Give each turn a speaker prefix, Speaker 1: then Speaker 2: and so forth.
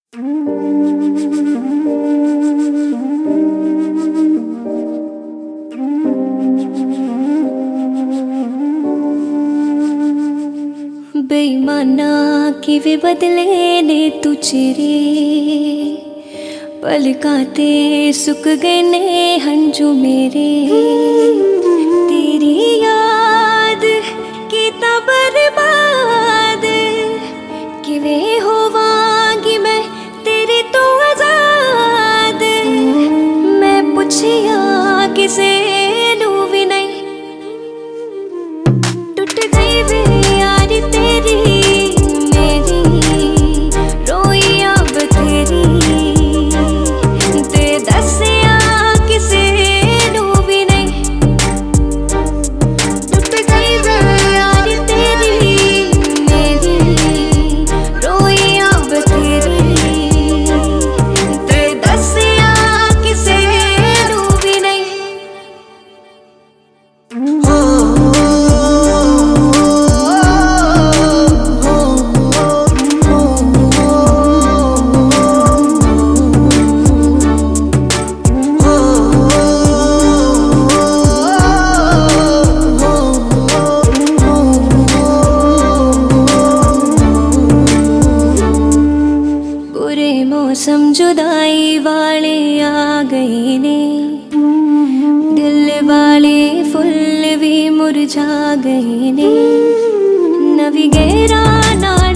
Speaker 1: बेईमाना किवे बदले ने तू चिरे, पलकाते सुक गए ने हंजू मेरे। तेरी याद कीता बर्बाद, किवे होवांगी मैं तेरे तो आजाद। मैं पुछिया किसे नू भी नहीं, टूट गई वे यारी तेरी मेरी, रोई अब तेरी। ते दसिया किसे नू भी नहीं, टूट गई वे यारी तेरी मेरी, रोई अब तेरी। ते दसिया किसे नू भी नहीं। बुरे मौसम जुदाई वाले आ गए ने, दिल वाले फुल भी मुरझा गए ने। नवी गहरा ना